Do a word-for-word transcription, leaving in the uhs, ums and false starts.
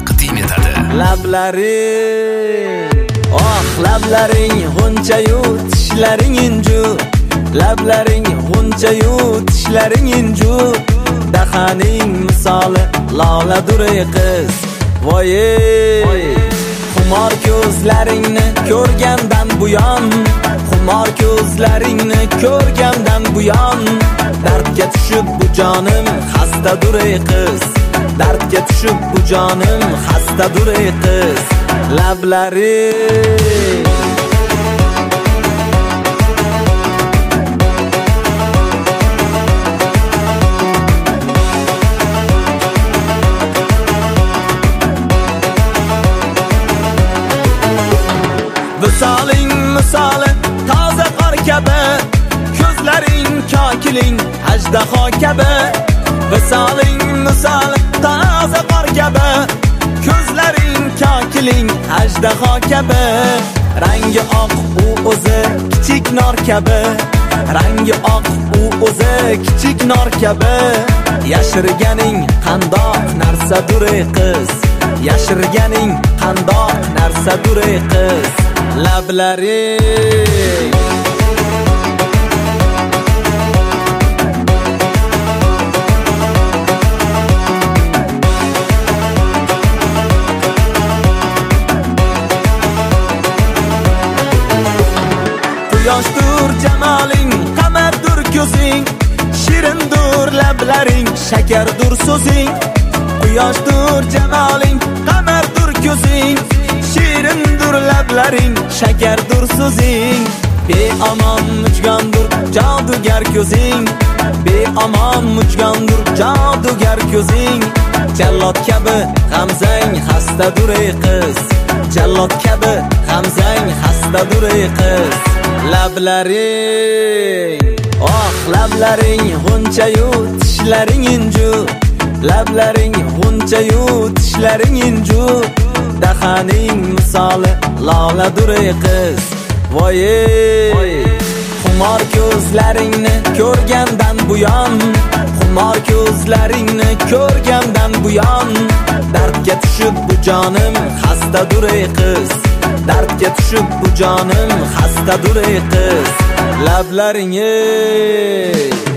taqdim etadi. Lablaring, oh lablaring g'unchayu tishlaring inju. Lablaring g'unchayu tishlaring inju. Dahaning misoli loladur ey qiz. Voye, xumor ko'zlaringni ko'rgandan buyon, xumor ko'zlaringni ko'rgandan buyon, dardga tushib bu jonim xastadur ey qiz. Dardga tushib bu jonim xastadur ey qiz. Lablaring Visoling misoli toza qor kabi, ko'zlaring kokiling ajdaho kabi. Visoling misoli toza qor kabi, ko'zlaring kokiling ajdaho kabi. Rangi oq u o'zi kichik nor kabi, rangi oq u o'zi kichik nor kabi. Yashirganing qandoq narsadur ey qiz, yashirganing qandoq narsadur ey qiz. Lablaring Quyoshdur jamoling, qamardur ko'zing, shirindur lablaring, shakardur so'zing. Quyoshdur jamoling, qamardur ko'zing, shirindur lablaring, shakardur so'zing. Beomon mujgandur jodugar ko'zing, beomon mujgandur jodugar ko'zing. Jallod kabi g'amzang xastadur ey qiz, jallod kabi g'amzang xastadur ey qiz. Lablaring, oh lablaring g'unchayu tishlaring inju. Lablaring g'unchayu tishlaring inju. Dahaning misoli loladur ey qiz. Voye, xumor ko'zlaringni ko'rgandan buyon, xumor ko'zlaringni ko'rgandan buyon, dardga tushib bu jonim xastadur ey qiz. Dardga tushib bu jonim xastadur ey qiz. Lablaring ey